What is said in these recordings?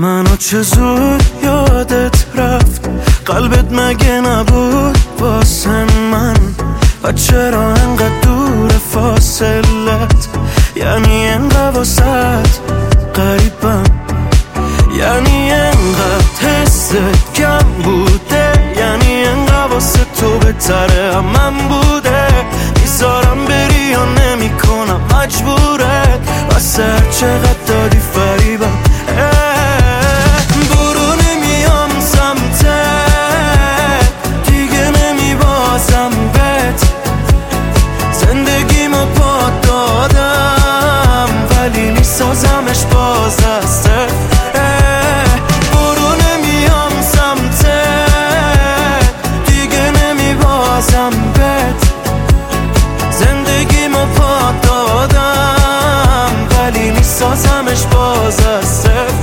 منو چه زود یادت رفت، قلبت مگه نبود واسه من؟ و چرا انقدر دور فاصلت؟ یعنی انقدر واسط غریبم، یعنی انقدر حست کم بوده، یعنی انقدر واسه تو بهتره من بوده. میذارم بری یا نمی کنم مجبوره، واسه هر چقدر دادی فریبم. برو نمیام سمتت، دیگه نمیبازم بهت، زندگیمو پا دادم ولی میسازمش باز از صفر. برو نمیام سمتت، دیگه نمیبازم بهت، زندگیمو پا دادم ولی میسازمش باز از صفر.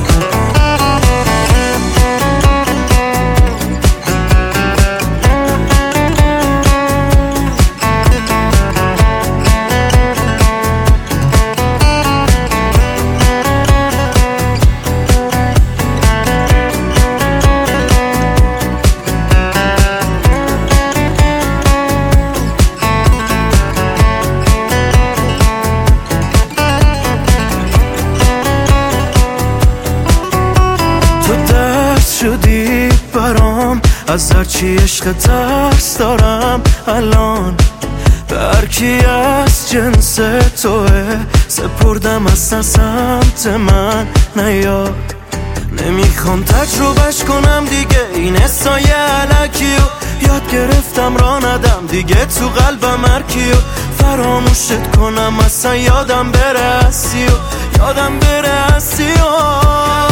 شدی برام، از هرچی عشق ترس دارم الان. به هرکی از جنس توه سپردم اصلا سمت من نیاد. نمیخوام تجربهش کنم دیگه این حسای علکیو، یاد گرفتم را ندم دیگه تو قلبم هرکیو. فراموشت کنم اصلا یادم بره هستی و یادم بره هستی و